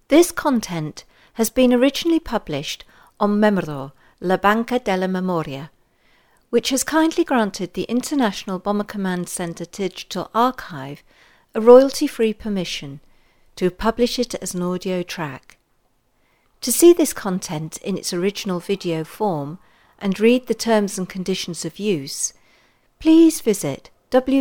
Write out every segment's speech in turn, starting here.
This content has been originally published on Memoro, La Banca della Memoria, which has kindly granted the International Bomber Command Center Digital Archive a royalty-free permission to publish it as an audio track. To see this content in its original video form and read the terms and conditions of use, please visit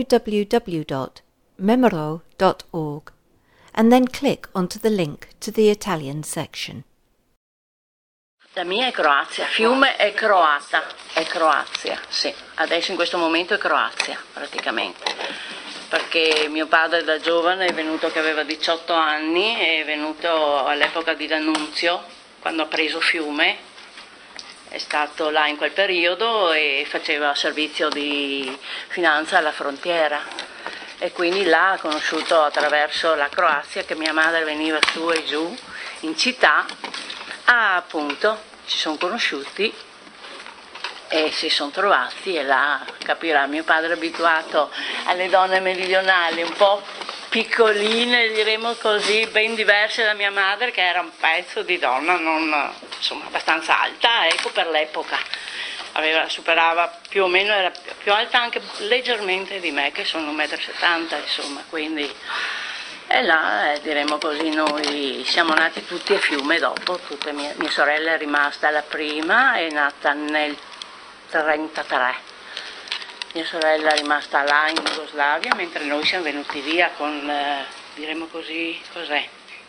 www.memoro.org and then click onto the link to the Italian section. La mia è Croazia, Fiume è croata, è Croazia, sì, adesso in questo momento è Croazia praticamente, perché mio padre da giovane è venuto che aveva 18 anni, è venuto all'epoca di D'Annunzio, quando ha preso Fiume, è stato là in quel periodo e faceva servizio di finanza alla frontiera. E quindi là ha conosciuto attraverso la Croazia, che mia madre veniva su e giù in città, appunto ci sono conosciuti e si sono trovati, e là capirà, mio padre è abituato alle donne meridionali un po' piccoline, diremo così, ben diverse da mia madre, che era un pezzo di donna non, insomma, abbastanza alta, ecco, per l'epoca. Superava più o meno, era più alta anche leggermente di me, che sono 1,70 m, insomma, quindi. E là, diremo così, noi siamo nati tutti a Fiume dopo, mia sorella è rimasta la prima, è nata nel 1933. Mia sorella è rimasta là in Jugoslavia, mentre noi siamo venuti via con, diremo così, cos'è?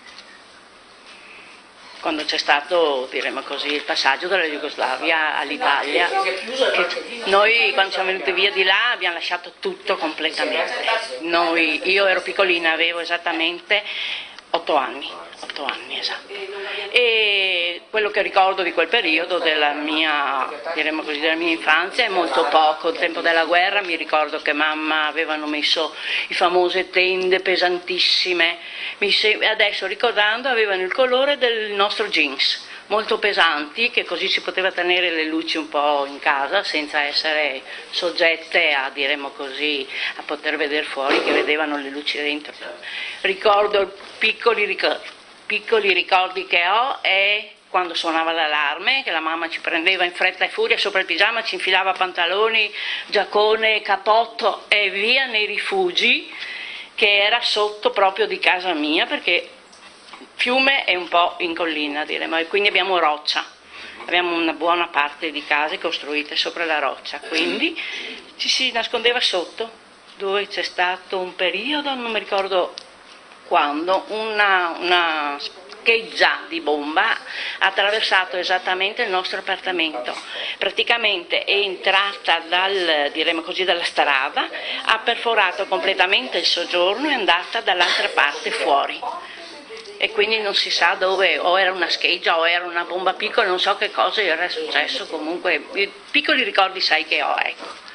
Quando c'è stato, diremo così, il passaggio dalla Jugoslavia all'Italia, noi quando siamo venuti via di là abbiamo lasciato tutto completamente. Io ero piccolina, avevo esattamente 8 anni esatto. E quello che ricordo di quel periodo della mia, diremo così, della mia infanzia è molto poco. Il tempo della guerra mi ricordo che mamma avevano messo le famose tende pesantissime, adesso ricordando avevano il colore del nostro jeans, molto pesanti, che così si poteva tenere le luci un po' in casa senza essere soggette a, diremo così, a poter vedere fuori, che vedevano le luci dentro. Ricordo piccoli ricordi che ho è quando suonava l'allarme, che la mamma ci prendeva in fretta e furia sopra il pigiama, ci infilava pantaloni, giaccone, cappotto e via nei rifugi, che era sotto proprio di casa mia, perché Fiume è un po' in collina, diremo, e quindi abbiamo roccia, abbiamo una buona parte di case costruite sopra la roccia, quindi ci si nascondeva sotto, dove c'è stato un periodo, non mi ricordo quando, una scheggia di bomba ha attraversato esattamente il nostro appartamento, praticamente è entrata diremo così, dalla strada, ha perforato completamente il soggiorno e è andata dall'altra parte fuori. E quindi non si sa dove, o era una scheggia o era una bomba piccola, non so che cosa era successo, comunque piccoli ricordi sai che ho, ecco.